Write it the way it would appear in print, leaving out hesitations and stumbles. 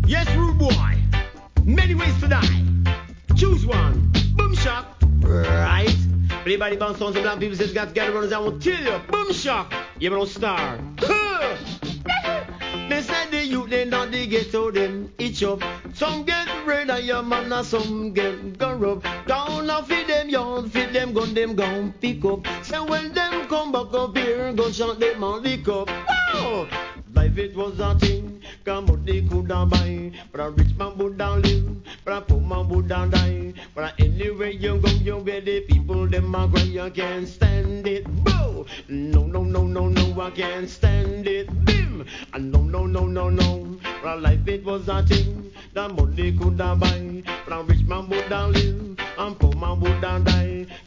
Yes, rude boy. Many ways to die. Choose one. Boom shock. Right. Everybody bounce on some black people says got to get around. I will tell you. Boom shock. You don't star. They said the youth they not the ghetto them each up. Some get rid of your man and some get corrupt. Down and feed them young, feed them gun, them gun pick up. So when them come back up here, go shot them and lick up. Wow! Life it was a thing, come out they could not buy. But a rich man would not live, but a poor man would not die. But anywhere you go, you where the people them a cry, you can't stand it. Boo! No, no, no, no, no, I can't stand it. Bim! And no, no, no, no, no. But life it was a thing, the money could not buy. But a rich man would not live, and poor man would not die.